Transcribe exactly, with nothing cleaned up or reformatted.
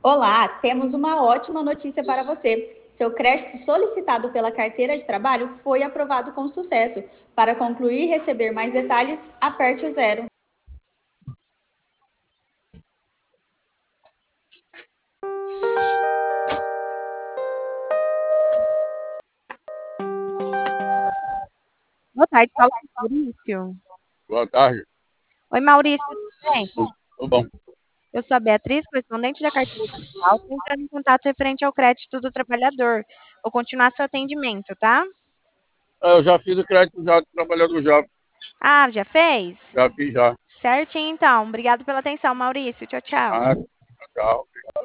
Olá, temos uma ótima notícia para você. Seu crédito solicitado pela carteira de trabalho foi aprovado com sucesso. Para concluir e receber mais detalhes, aperte o zero. Boa tarde, fala com o Maurício. Boa tarde. Oi, Maurício, tudo bem? Tudo bom? Eu sou a Beatriz, correspondente da carteira digital. Estou entrando em contato referente ao crédito do trabalhador. Vou continuar seu atendimento, tá? É, Eu já fiz o crédito já, trabalhando já, Ah, já fez? já fiz já. Certinho, então. Obrigado pela atenção, Maurício. Tchau, tchau. Ah, tchau.